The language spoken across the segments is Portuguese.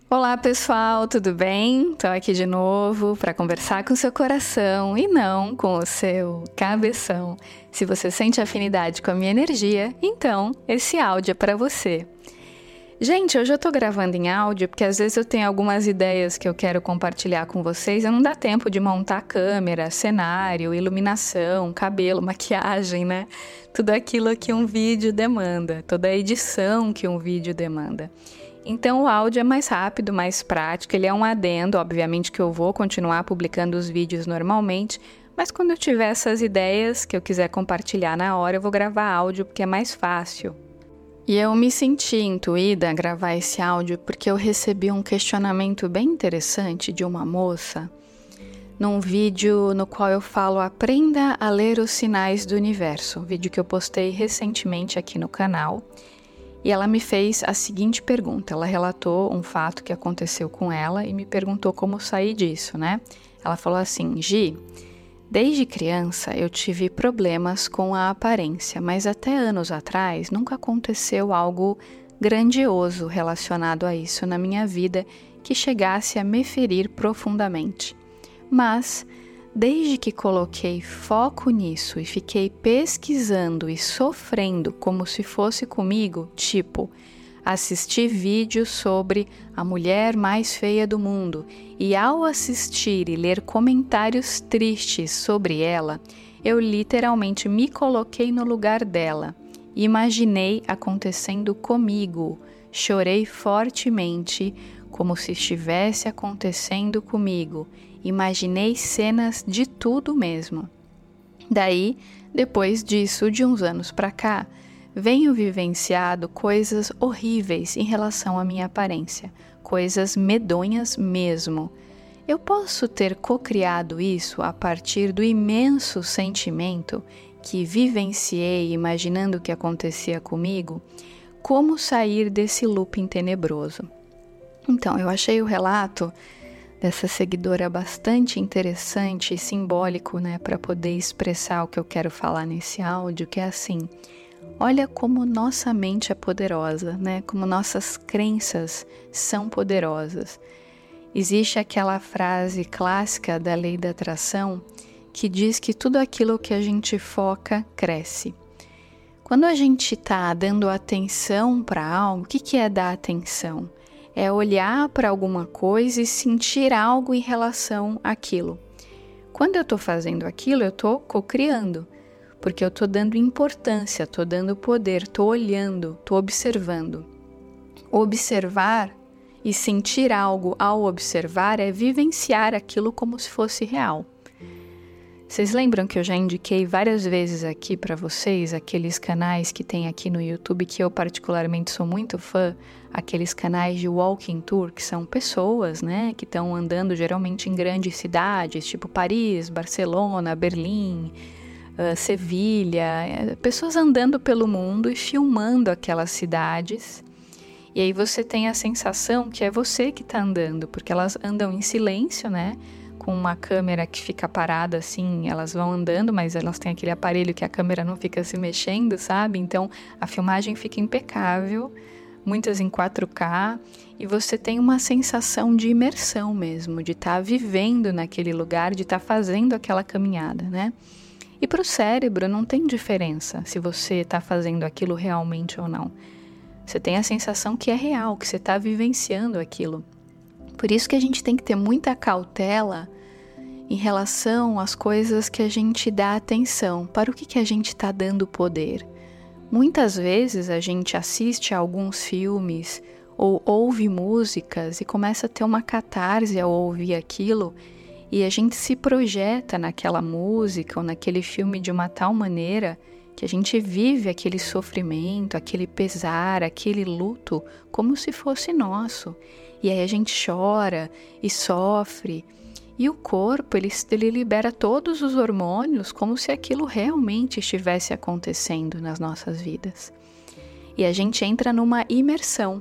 Olá pessoal, tudo bem? Estou aqui de novo para conversar com o seu coração e não com o seu cabeção. Se você sente afinidade com a minha energia, então esse áudio é para você. Gente, hoje eu estou gravando em áudio porque às vezes eu tenho algumas ideias que eu quero compartilhar com vocês e não dá tempo de montar câmera, cenário, iluminação, cabelo, maquiagem, né? Tudo aquilo que um vídeo demanda, toda a edição que um vídeo demanda. Então o áudio é mais rápido, mais prático, ele é um adendo, obviamente que eu vou continuar publicando os vídeos normalmente, mas quando eu tiver essas ideias que eu quiser compartilhar na hora, eu vou gravar áudio porque é mais fácil. E eu me senti intuída a gravar esse áudio porque eu recebi um questionamento bem interessante de uma moça num vídeo no qual eu falo Aprenda a ler os sinais do universo, um vídeo que eu postei recentemente aqui no canal. E ela me fez a seguinte pergunta, ela relatou um fato que aconteceu com ela e me perguntou como sair disso, né? Ela falou assim, Gi, desde criança eu tive problemas com a aparência, mas até anos atrás nunca aconteceu algo grandioso relacionado a isso na minha vida que chegasse a me ferir profundamente. Mas desde que coloquei foco nisso e fiquei pesquisando e sofrendo como se fosse comigo, tipo, assisti vídeos sobre a mulher mais feia do mundo e ao assistir e ler comentários tristes sobre ela, eu literalmente me coloquei no lugar dela, imaginei acontecendo comigo, chorei fortemente como se estivesse acontecendo comigo. Imaginei cenas de tudo mesmo. Daí, depois disso, de uns anos pra cá, venho vivenciado coisas horríveis em relação à minha aparência, coisas medonhas mesmo. Eu posso ter cocriado isso a partir do imenso sentimento que vivenciei imaginando o que acontecia comigo? Como sair desse looping tenebroso? Então, eu achei o relato dessa seguidora bastante interessante e simbólico, né, para poder expressar o que eu quero falar nesse áudio, que é assim, olha como nossa mente é poderosa, né, como nossas crenças são poderosas. Existe aquela frase clássica da lei da atração que diz que tudo aquilo que a gente foca, cresce. Quando a gente está dando atenção para algo, o que é dar atenção? É olhar para alguma coisa e sentir algo em relação àquilo. Quando eu estou fazendo aquilo, eu estou cocriando, porque eu estou dando importância, estou dando poder, estou olhando, estou observando. Observar e sentir algo ao observar é vivenciar aquilo como se fosse real. Vocês lembram que eu já indiquei várias vezes aqui para vocês aqueles canais que tem aqui no YouTube que eu particularmente sou muito fã, aqueles canais de walking tour, que são pessoas, né, que estão andando geralmente em grandes cidades, tipo Paris, Barcelona, Berlim, Sevilha, pessoas andando pelo mundo e filmando aquelas cidades. E aí você tem a sensação que é você que está andando, porque elas andam em silêncio, né? Com uma câmera que fica parada assim, elas vão andando, mas elas têm aquele aparelho que a câmera não fica se mexendo, sabe? Então a filmagem fica impecável, muitas em 4K, e você tem uma sensação de imersão mesmo, de estar vivendo naquele lugar, de estar fazendo aquela caminhada, né? E para o cérebro não tem diferença se você está fazendo aquilo realmente ou não. Você tem a sensação que é real, que você está vivenciando aquilo. Por isso que a gente tem que ter muita cautela em relação às coisas que a gente dá atenção, para o que a gente está dando poder. Muitas vezes a gente assiste a alguns filmes ou ouve músicas e começa a ter uma catarse ao ouvir aquilo e a gente se projeta naquela música ou naquele filme de uma tal maneira que a gente vive aquele sofrimento, aquele pesar, aquele luto como se fosse nosso. E aí a gente chora e sofre. E o corpo, ele libera todos os hormônios como se aquilo realmente estivesse acontecendo nas nossas vidas. E a gente entra numa imersão.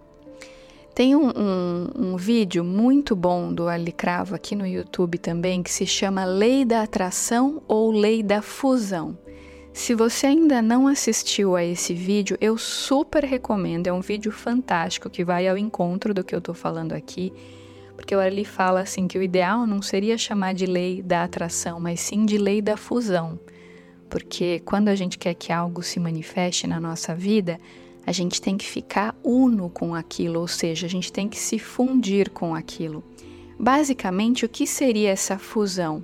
Tem um vídeo muito bom do Ali Cravo aqui no YouTube também, que se chama Lei da Atração ou Lei da Fusão. Se você ainda não assistiu a esse vídeo, eu super recomendo. É um vídeo fantástico que vai ao encontro do que eu tô falando aqui, porque o Arli fala assim que o ideal não seria chamar de lei da atração, mas sim de lei da fusão. Porque quando a gente quer que algo se manifeste na nossa vida, a gente tem que ficar uno com aquilo, ou seja, a gente tem que se fundir com aquilo. Basicamente, o que seria essa fusão?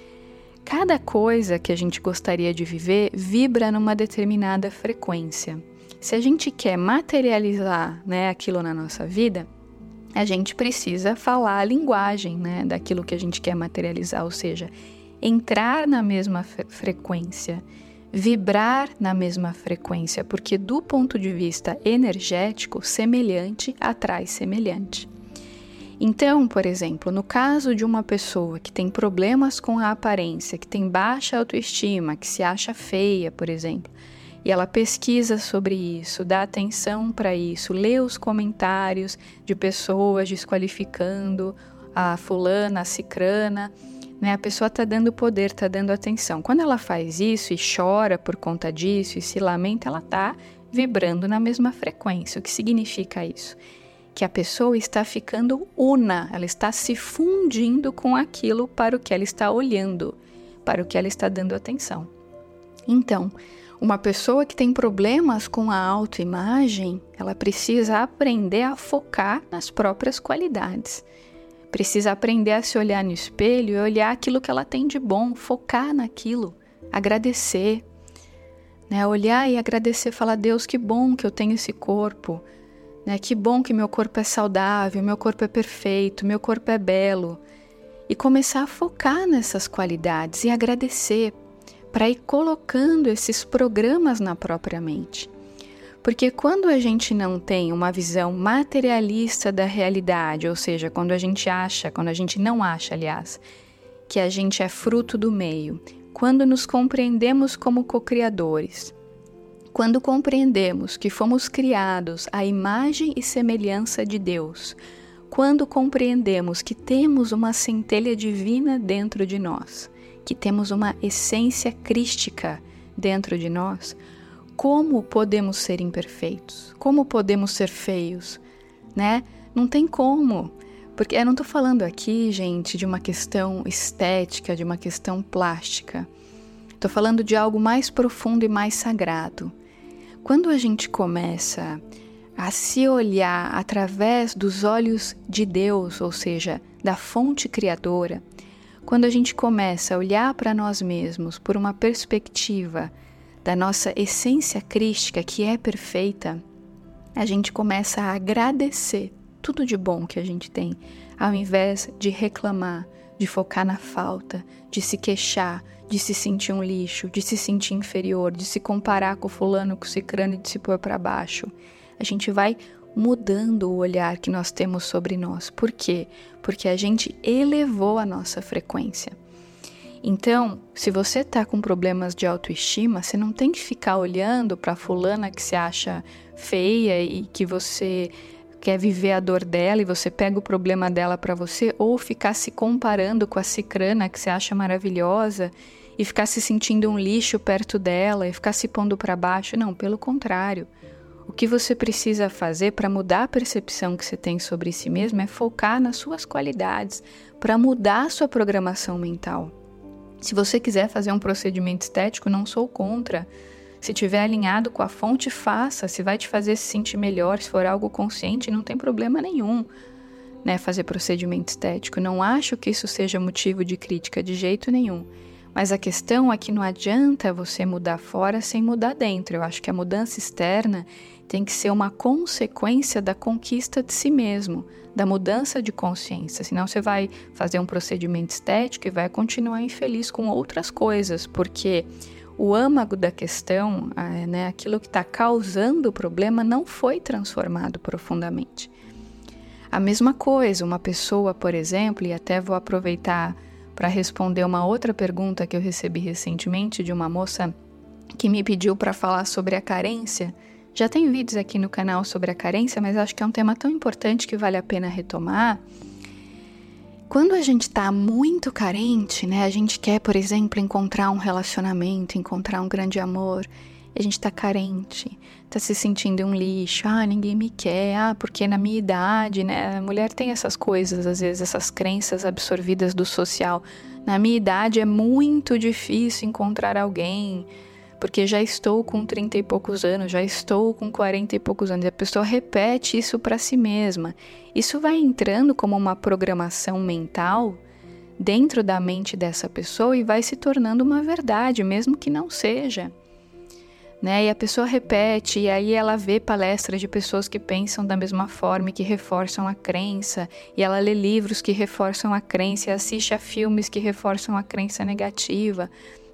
Cada coisa que a gente gostaria de viver vibra numa determinada frequência. Se a gente quer materializar, aquilo na nossa vida, a gente precisa falar a linguagem, daquilo que a gente quer materializar, ou seja, entrar na mesma frequência, vibrar na mesma frequência, porque do ponto de vista energético, semelhante atrai semelhante. Então, por exemplo, no caso de uma pessoa que tem problemas com a aparência, que tem baixa autoestima, que se acha feia, por exemplo, e ela pesquisa sobre isso, dá atenção para isso, lê os comentários de pessoas desqualificando a fulana, a cicrana, a pessoa está dando poder, está dando atenção. Quando ela faz isso e chora por conta disso e se lamenta, ela está vibrando na mesma frequência. O que significa isso? Que a pessoa está ficando una, ela está se fundindo com aquilo para o que ela está olhando, para o que ela está dando atenção. Então, uma pessoa que tem problemas com a autoimagem, ela precisa aprender a focar nas próprias qualidades. Precisa aprender a se olhar no espelho e olhar aquilo que ela tem de bom, focar naquilo, agradecer, olhar e agradecer, falar, Deus, que bom que eu tenho esse corpo, que bom que meu corpo é saudável, meu corpo é perfeito, meu corpo é belo. E começar a focar nessas qualidades e agradecer, para ir colocando esses programas na própria mente. Porque quando a gente não tem uma visão materialista da realidade, ou seja, quando a gente não acha, que a gente é fruto do meio, quando nos compreendemos como co-criadores, quando compreendemos que fomos criados à imagem e semelhança de Deus, quando compreendemos que temos uma centelha divina dentro de nós, que temos uma essência crística dentro de nós, como podemos ser imperfeitos? Como podemos ser feios? Não tem como. Porque eu não estou falando aqui, gente, de uma questão estética, de uma questão plástica. Estou falando de algo mais profundo e mais sagrado. Quando a gente começa a se olhar através dos olhos de Deus, ou seja, da fonte criadora, quando a gente começa a olhar para nós mesmos por uma perspectiva da nossa essência crística, que é perfeita, a gente começa a agradecer tudo de bom que a gente tem, ao invés de reclamar, de focar na falta, de se queixar, de se sentir um lixo, de se sentir inferior, de se comparar com o fulano, com o cicrano e de se pôr para baixo. A gente vai mudando o olhar que nós temos sobre nós. Por quê? Porque a gente elevou a nossa frequência. Então, se você está com problemas de autoestima, você não tem que ficar olhando para a fulana que se acha feia e que você quer viver a dor dela e você pega o problema dela para você, ou ficar se comparando com a cicrana que você acha maravilhosa e ficar se sentindo um lixo perto dela e ficar se pondo para baixo. Não, pelo contrário. O que você precisa fazer para mudar a percepção que você tem sobre si mesmo é focar nas suas qualidades, para mudar a sua programação mental. Se você quiser fazer um procedimento estético, não sou contra. Se estiver alinhado com a fonte, faça. Se vai te fazer se sentir melhor, se for algo consciente, não tem problema nenhum, fazer procedimento estético. Não acho que isso seja motivo de crítica de jeito nenhum. Mas a questão é que não adianta você mudar fora sem mudar dentro. Eu acho que a mudança externa tem que ser uma consequência da conquista de si mesmo, da mudança de consciência. Senão você vai fazer um procedimento estético e vai continuar infeliz com outras coisas, porque o âmago da questão, aquilo que está causando o problema, não foi transformado profundamente. A mesma coisa, uma pessoa, por exemplo, e até vou aproveitar para responder uma outra pergunta que eu recebi recentemente de uma moça que me pediu para falar sobre a carência. Já tem vídeos aqui no canal sobre a carência, mas acho que é um tema tão importante que vale a pena retomar. Quando a gente está muito carente, né? A gente quer, por exemplo, encontrar um relacionamento, encontrar um grande amor, e a gente está carente, está se sentindo um lixo, ninguém me quer, porque na minha idade, né? A mulher tem essas coisas, às vezes, essas crenças absorvidas do social. Na minha idade é muito difícil encontrar alguém, porque já estou com 30 e poucos anos, já estou com 40 e poucos anos. E a pessoa repete isso para si mesma. Isso vai entrando como uma programação mental dentro da mente dessa pessoa e vai se tornando uma verdade, mesmo que não seja. Né? E a pessoa repete, e aí ela vê palestras de pessoas que pensam da mesma forma e que reforçam a crença, e ela lê livros que reforçam a crença, e assiste a filmes que reforçam a crença negativa.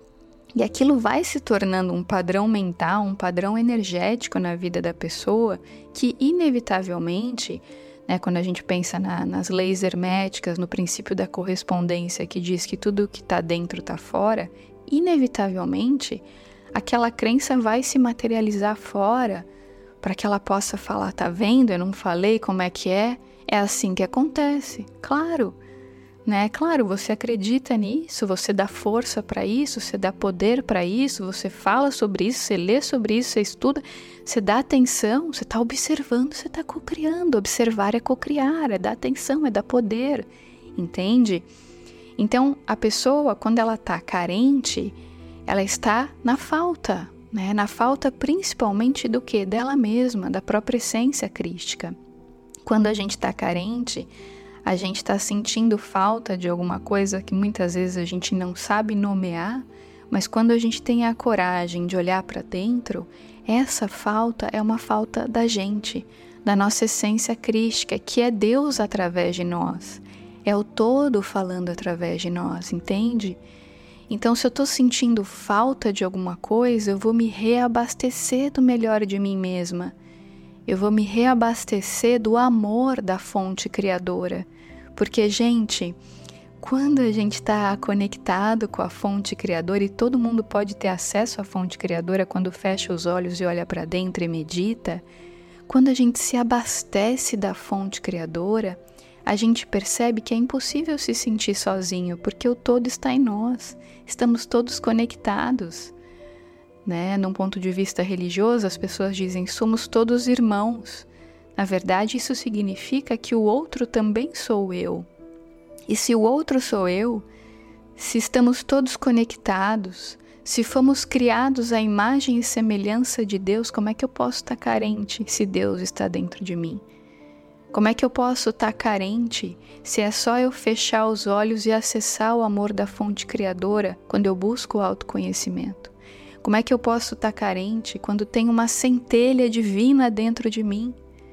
E aquilo vai se tornando um padrão mental, um padrão energético na vida da pessoa, que inevitavelmente, né, quando a gente pensa nas leis herméticas, no princípio da correspondência, que diz que tudo que está dentro está fora, inevitavelmente aquela crença vai se materializar fora, para que ela possa falar, tá vendo? Eu não falei como é que é assim que acontece, claro. Né? Claro, você acredita nisso, você dá força para isso, você dá poder para isso, você fala sobre isso, você lê sobre isso, você estuda, você dá atenção, você está observando, você está cocriando. Observar é cocriar, é dar atenção, é dar poder, entende? Então, a pessoa, quando ela está carente, ela está na falta, né? Na falta principalmente do quê? Dela mesma, da própria essência crística. Quando a gente está carente, a gente está sentindo falta de alguma coisa que muitas vezes a gente não sabe nomear, mas quando a gente tem a coragem de olhar para dentro, essa falta é uma falta da gente, da nossa essência crística, que é Deus através de nós, é o todo falando através de nós, entende? Então, se eu estou sentindo falta de alguma coisa, eu vou me reabastecer do melhor de mim mesma. Eu vou me reabastecer do amor da fonte criadora. Porque, gente, quando a gente está conectado com a fonte criadora, e todo mundo pode ter acesso à fonte criadora quando fecha os olhos e olha para dentro e medita, quando a gente se abastece da fonte criadora, a gente percebe que é impossível se sentir sozinho, porque o todo está em nós, estamos todos conectados. Né? Num ponto de vista religioso, as pessoas dizem, somos todos irmãos. Na verdade, isso significa que o outro também sou eu. E se o outro sou eu, se estamos todos conectados, se fomos criados à imagem e semelhança de Deus, como é que eu posso estar carente se Deus está dentro de mim? Como é que eu posso estar carente se é só eu fechar os olhos e acessar o amor da fonte criadora quando eu busco o autoconhecimento? Como é que eu posso estar carente quando tem uma centelha divina dentro de mim?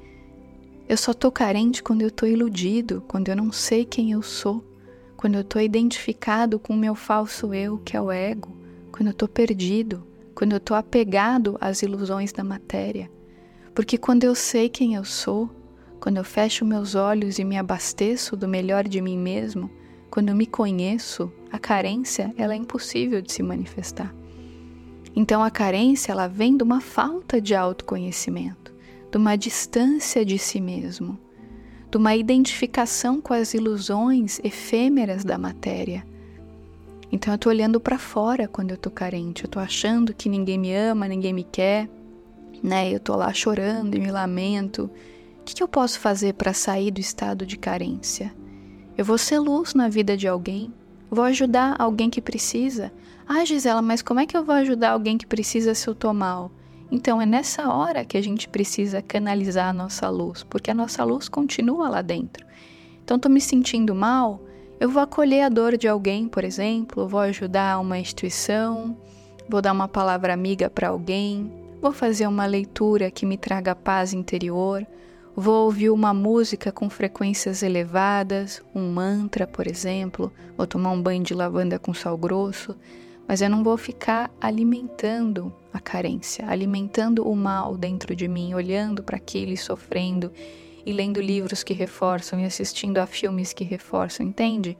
Eu só estou carente quando eu estou iludido, quando eu não sei quem eu sou, quando eu estou identificado com o meu falso eu, que é o ego, quando eu estou perdido, quando eu estou apegado às ilusões da matéria. Porque quando eu sei quem eu sou, quando eu fecho meus olhos e me abasteço do melhor de mim mesmo, quando eu me conheço, a carência ela é impossível de se manifestar. Então a carência ela vem de uma falta de autoconhecimento, de uma distância de si mesmo, de uma identificação com as ilusões efêmeras da matéria. Então eu estou olhando para fora quando eu estou carente, eu estou achando que ninguém me ama, ninguém me quer, né? Eu estou lá chorando e me lamento. O que eu posso fazer para sair do estado de carência? Eu vou ser luz na vida de alguém, vou ajudar alguém que precisa. Gisela, mas como é que eu vou ajudar alguém que precisa se eu estou mal? Então é nessa hora que a gente precisa canalizar a nossa luz, porque a nossa luz continua lá dentro. Então estou me sentindo mal, eu vou acolher a dor de alguém, por exemplo, vou ajudar uma instituição, vou dar uma palavra amiga para alguém, vou fazer uma leitura que me traga paz interior, vou ouvir uma música com frequências elevadas, um mantra, por exemplo, vou tomar um banho de lavanda com sal grosso, mas eu não vou ficar alimentando a carência, alimentando o mal dentro de mim, olhando para aquilo e sofrendo, e lendo livros que reforçam e assistindo a filmes que reforçam, entende?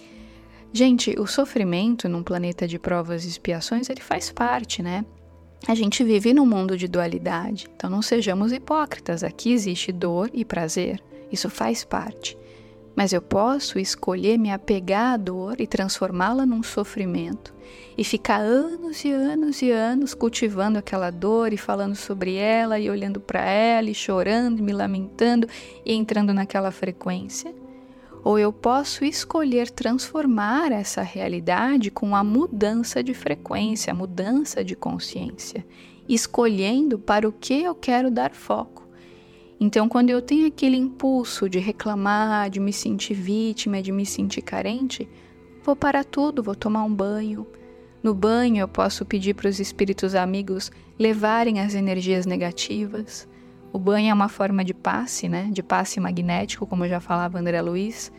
Gente, o sofrimento num planeta de provas e expiações, ele faz parte, né? A gente vive num mundo de dualidade, então não sejamos hipócritas, aqui existe dor e prazer, isso faz parte. mas eu posso escolher me apegar à dor e transformá-la num sofrimento e ficar anos e anos e anos cultivando aquela dor e falando sobre ela e olhando para ela e chorando e me lamentando e entrando naquela frequência. Ou eu posso escolher transformar essa realidade com a mudança de frequência, a mudança de consciência, escolhendo para o que eu quero dar foco. Então, quando eu tenho aquele impulso de reclamar, de me sentir vítima, de me sentir carente, vou parar tudo, vou tomar um banho. No banho eu posso pedir para os espíritos amigos levarem as energias negativas. O banho é uma forma de passe, né? De passe magnético, como já falava André Luiz.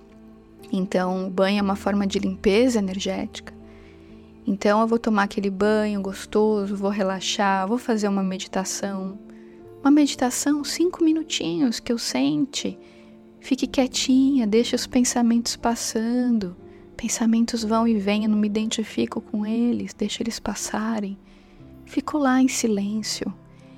Então, o banho é uma forma de limpeza energética. Então, eu vou tomar aquele banho gostoso, vou relaxar, vou fazer uma meditação. Uma meditação, 5 minutinhos que eu sente. Fique quietinha, deixe os pensamentos passando. Pensamentos vão e vêm, eu não me identifico com eles, deixo eles passarem. Fico lá em silêncio.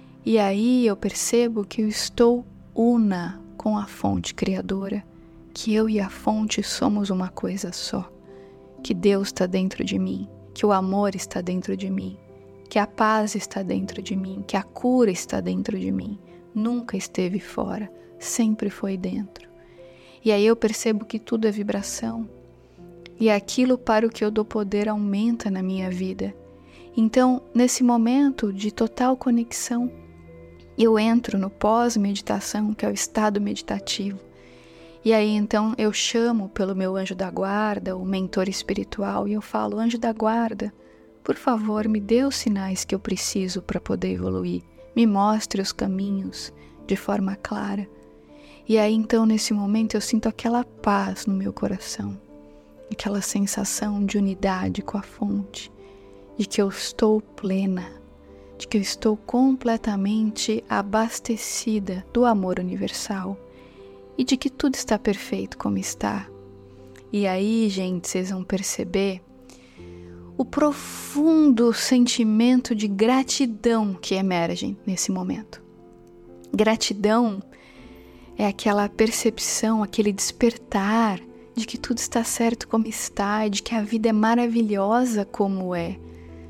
E aí eu percebo que eu estou una com a fonte criadora, que eu e a fonte somos uma coisa só, que Deus está dentro de mim, que o amor está dentro de mim, que a paz está dentro de mim, que a cura está dentro de mim. Nunca esteve fora, sempre foi dentro. E aí eu percebo que tudo é vibração. E aquilo para o que eu dou poder aumenta na minha vida. Então, nesse momento de total conexão, eu entro no pós-meditação, que é o estado meditativo. E aí então eu chamo pelo meu anjo da guarda, o mentor espiritual, e eu falo: anjo da guarda, por favor, me dê os sinais que eu preciso para poder evoluir. Me mostre os caminhos de forma clara. E aí então nesse momento eu sinto aquela paz no meu coração. Aquela sensação de unidade com a fonte. De que eu estou plena. De que eu estou completamente abastecida do amor universal. E de que tudo está perfeito como está. E aí, gente, vocês vão perceber o profundo sentimento de gratidão que emerge nesse momento. Gratidão é aquela percepção, aquele despertar de que tudo está certo como está, de que a vida é maravilhosa como é.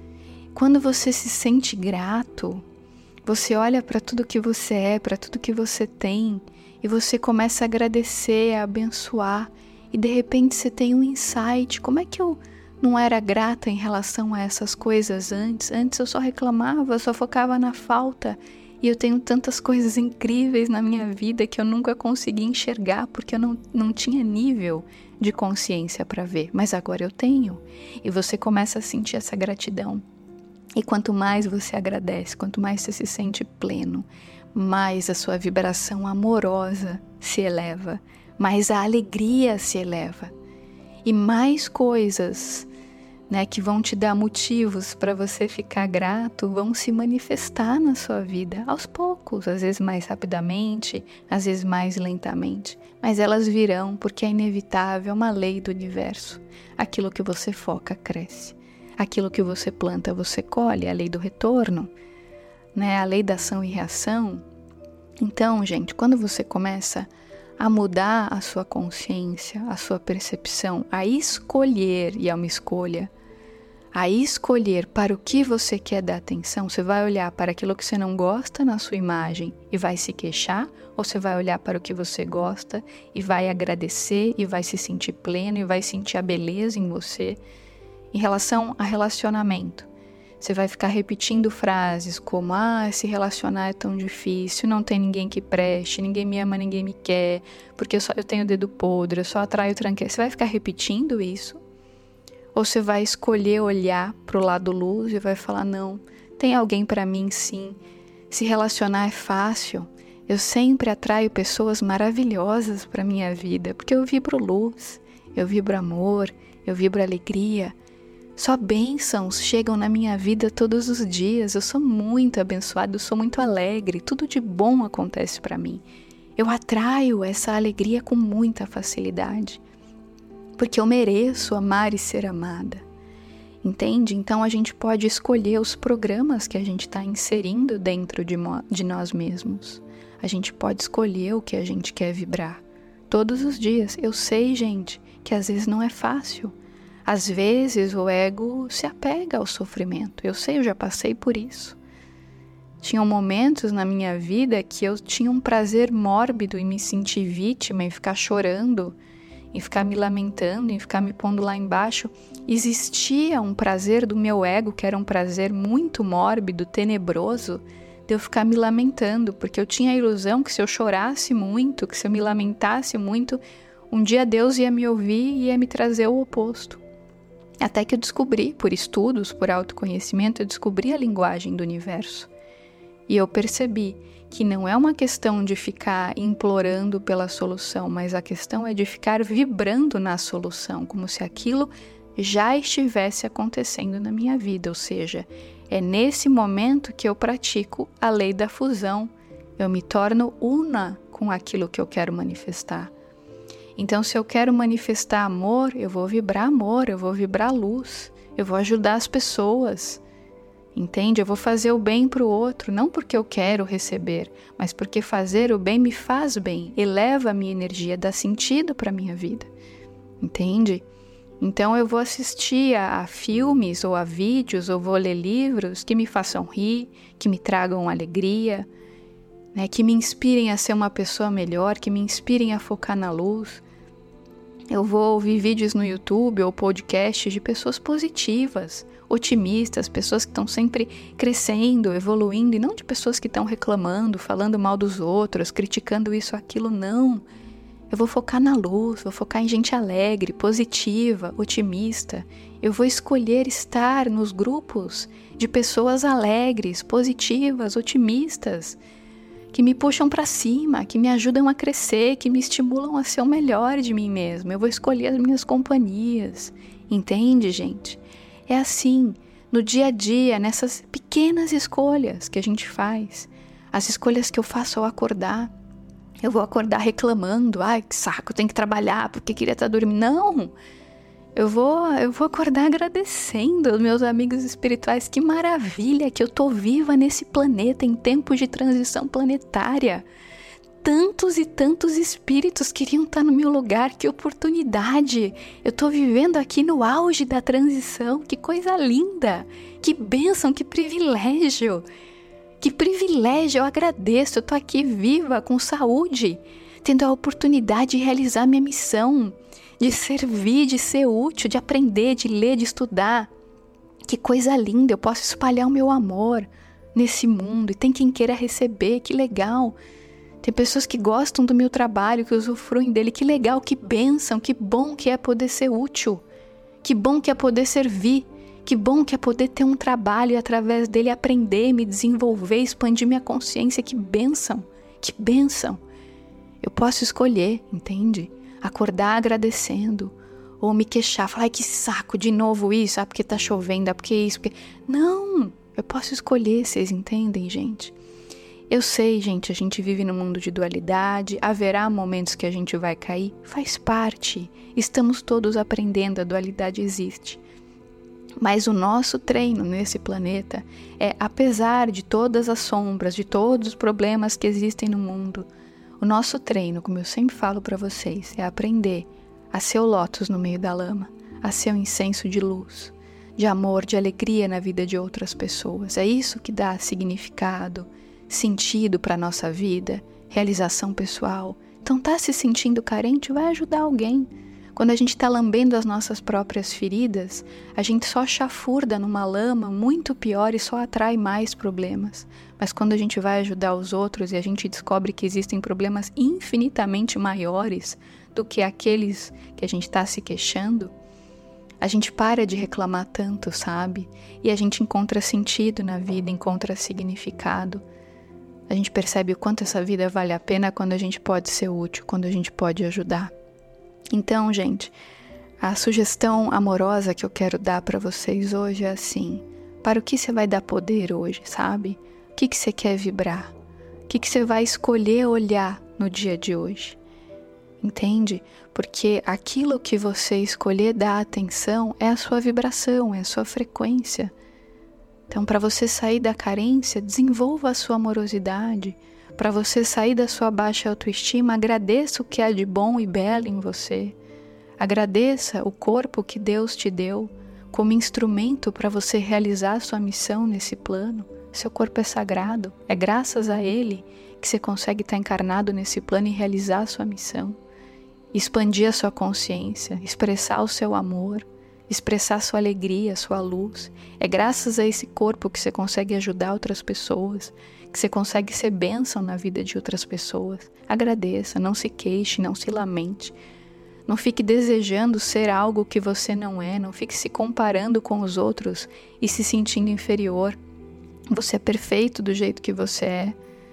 Quando você se sente grato, você olha para tudo que você é, para tudo que você tem, e você começa a agradecer, a abençoar, e de repente você tem um insight: como é que eu não era grata em relação a essas coisas antes? Antes eu só reclamava, eu só focava na falta. E eu tenho tantas coisas incríveis na minha vida que eu nunca consegui enxergar porque eu não tinha nível de consciência para ver. Mas agora eu tenho. E você começa a sentir essa gratidão. E quanto mais você agradece, quanto mais você se sente pleno, mais a sua vibração amorosa se eleva, mais a alegria se eleva. E mais coisas, né, que vão te dar motivos para você ficar grato, vão se manifestar na sua vida, aos poucos, às vezes mais rapidamente, às vezes mais lentamente, mas elas virão porque é inevitável, é uma lei do universo. Aquilo que você foca cresce, aquilo que você planta você colhe, a lei do retorno, né, a lei da ação e reação. Então, gente, quando você começa a mudar a sua consciência, a sua percepção, a escolher, e é uma escolha, a escolher para o que você quer dar atenção, você vai olhar para aquilo que você não gosta na sua imagem e vai se queixar, ou você vai olhar para o que você gosta e vai agradecer e vai se sentir pleno e vai sentir a beleza em você. Em relação a relacionamento, você vai ficar repetindo frases como: se relacionar é tão difícil, não tem ninguém que preste, ninguém me ama, ninguém me quer, porque eu tenho dedo podre, eu só atraio tranqueira. Você vai ficar repetindo isso? Ou você vai escolher olhar para o lado luz e vai falar: não, tem alguém para mim sim, se relacionar é fácil, eu sempre atraio pessoas maravilhosas para minha vida, porque eu vibro luz, eu vibro amor, eu vibro alegria. Só bênçãos chegam na minha vida todos os dias. Eu sou muito abençoada, eu sou muito alegre. Tudo de bom acontece para mim. Eu atraio essa alegria com muita facilidade. Porque eu mereço amar e ser amada. Entende? Então a gente pode escolher os programas que a gente está inserindo dentro de nós mesmos. A gente pode escolher o que a gente quer vibrar. todos os dias. Eu sei, gente, que às vezes não é fácil. Às vezes o ego se apega ao sofrimento. Eu sei, eu já passei por isso. Tinham momentos na minha vida que eu tinha um prazer mórbido em me sentir vítima, em ficar chorando, em ficar me lamentando, em ficar me pondo lá embaixo. Existia um prazer do meu ego, que era um prazer muito mórbido, tenebroso, de eu ficar me lamentando, porque eu tinha a ilusão que se eu chorasse muito, que se eu me lamentasse muito, um dia Deus ia me ouvir e ia me trazer o oposto. Até que eu descobri, por estudos, por autoconhecimento, eu descobri a linguagem do universo. E eu percebi que não é uma questão de ficar implorando pela solução, mas a questão é de ficar vibrando na solução, como se aquilo já estivesse acontecendo na minha vida. Ou seja, é nesse momento que eu pratico a lei da fusão. Eu me torno una com aquilo que eu quero manifestar. Então, se eu quero manifestar amor, eu vou vibrar luz, eu vou ajudar as pessoas. Entende? Eu vou fazer o bem para o outro, não porque eu quero receber, mas porque fazer o bem me faz bem, eleva a minha energia, dá sentido para a minha vida. Entende? Então eu vou assistir a filmes ou a vídeos, ou vou ler livros que me façam rir, que me tragam alegria, né, que me inspirem a ser uma pessoa melhor, que me inspirem a focar na luz. Eu vou ouvir vídeos no YouTube ou podcasts de pessoas positivas, otimistas, pessoas que estão sempre crescendo, evoluindo, e não de pessoas que estão reclamando, falando mal dos outros, criticando isso, aquilo, não. Eu vou focar na luz, vou focar em gente alegre, positiva, otimista. Eu vou escolher estar nos grupos de pessoas alegres, positivas, otimistas, que me puxam para cima, que me ajudam a crescer, que me estimulam a ser o melhor de mim mesmo. Eu vou escolher as minhas companhias. Entende, gente? É assim, no dia a dia, nessas pequenas escolhas que a gente faz. As escolhas que eu faço ao acordar. Eu vou acordar reclamando, ai que saco, eu tenho que trabalhar porque queria estar dormindo. Não, eu vou acordar agradecendo aos meus amigos espirituais. Que maravilha que eu tô viva nesse planeta em tempos de transição planetária. Tantos e tantos espíritos queriam estar no meu lugar, que oportunidade. Eu tô vivendo aqui no auge da transição, que coisa linda, que bênção, que privilégio. Que privilégio, eu agradeço, eu tô aqui viva, com saúde, tendo a oportunidade de realizar minha missão, de servir, de ser útil, de aprender, de ler, de estudar. Que coisa linda, eu posso espalhar o meu amor nesse mundo e tem quem queira receber, que legal. Tem pessoas que gostam do meu trabalho, que usufruem dele, que legal, que bênção, que bom que é poder ser útil, que bom que é poder servir. Que bom que é poder ter um trabalho e através dele aprender, me desenvolver, expandir minha consciência. Que bênção, que bênção. Eu posso escolher, entende? Acordar agradecendo. Ou me queixar, falar, ai que saco, de novo isso, porque tá chovendo, porque isso, porque... Não, eu posso escolher, vocês entendem, gente? Eu sei, gente, a gente vive num mundo de dualidade, haverá momentos que a gente vai cair, faz parte. Estamos todos aprendendo, a dualidade existe. Mas o nosso treino nesse planeta é, apesar de todas as sombras, de todos os problemas que existem no mundo, o nosso treino, como eu sempre falo para vocês, é aprender a ser o lótus no meio da lama, a ser um incenso de luz, de amor, de alegria na vida de outras pessoas. É isso que dá significado, sentido para a nossa vida, realização pessoal. Então tá se sentindo carente, vai ajudar alguém. Quando a gente está lambendo as nossas próprias feridas, a gente só chafurda numa lama muito pior e só atrai mais problemas. Mas quando a gente vai ajudar os outros e a gente descobre que existem problemas infinitamente maiores do que aqueles que a gente está se queixando, a gente para de reclamar tanto, sabe? E a gente encontra sentido na vida, encontra significado. A gente percebe o quanto essa vida vale a pena quando a gente pode ser útil, quando a gente pode ajudar. Então, gente, a sugestão amorosa que eu quero dar para vocês hoje é assim: para o que você vai dar poder hoje, sabe? O que você quer vibrar? O que você vai escolher olhar no dia de hoje? Entende? Porque aquilo que você escolher dar atenção é a sua vibração, é a sua frequência. Então, para você sair da carência, desenvolva a sua amorosidade. Para você sair da sua baixa autoestima, agradeça o que há de bom e belo em você. Agradeça o corpo que Deus te deu como instrumento para você realizar sua missão nesse plano. Seu corpo é sagrado, é graças a ele que você consegue estar encarnado nesse plano e realizar a sua missão. Expandir a sua consciência, expressar o seu amor, expressar sua alegria, sua luz. É graças a esse corpo que você consegue ajudar outras pessoas, que você consegue ser bênção na vida de outras pessoas. Agradeça, não se queixe, não se lamente. Não fique desejando ser algo que você não é, não fique se comparando com os outros e se sentindo inferior. Você é perfeito do jeito que você é.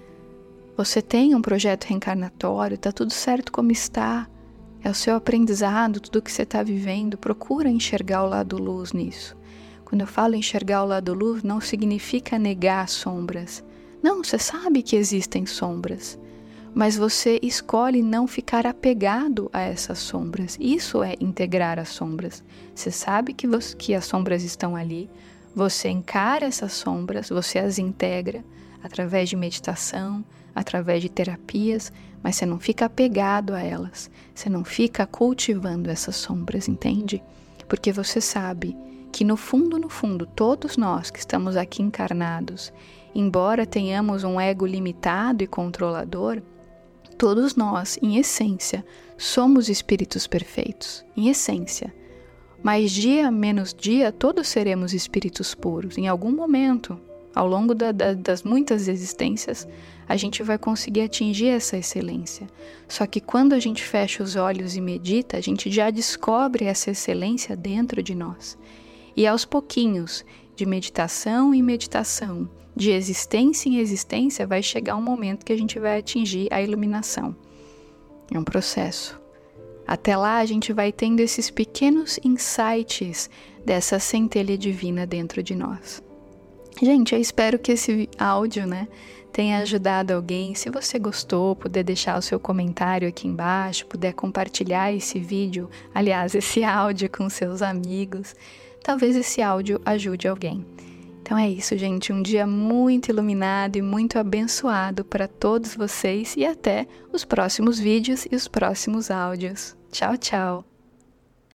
Você tem um projeto reencarnatório, está tudo certo como está. É o seu aprendizado, tudo que você está vivendo. Procura enxergar o lado luz nisso. Quando eu falo enxergar o lado luz, não significa negar as sombras. Não, você sabe que existem sombras. Mas você escolhe não ficar apegado a essas sombras. Isso é integrar as sombras. Você sabe que as sombras estão ali. Você encara essas sombras, você as integra através de meditação, através de terapias, mas você não fica apegado a elas, você não fica cultivando essas sombras, entende? Porque você sabe que no fundo, todos nós que estamos aqui encarnados, embora tenhamos um ego limitado e controlador, todos nós, em essência, somos espíritos perfeitos, em essência. Mas dia menos dia, todos seremos espíritos puros, em algum momento. Ao longo das muitas existências, a gente vai conseguir atingir essa excelência. Só que quando a gente fecha os olhos e medita, a gente já descobre essa excelência dentro de nós. E aos pouquinhos, de meditação em meditação, de existência em existência, vai chegar um momento que a gente vai atingir a iluminação. É um processo. Até lá, a gente vai tendo esses pequenos insights dessa centelha divina dentro de nós. Gente, eu espero que esse áudio, tenha ajudado alguém. Se você gostou, puder deixar o seu comentário aqui embaixo, puder compartilhar esse vídeo, aliás, esse áudio com seus amigos, talvez esse áudio ajude alguém. Então é isso, gente. Um dia muito iluminado e muito abençoado para todos vocês e até os próximos vídeos e os próximos áudios. Tchau, tchau!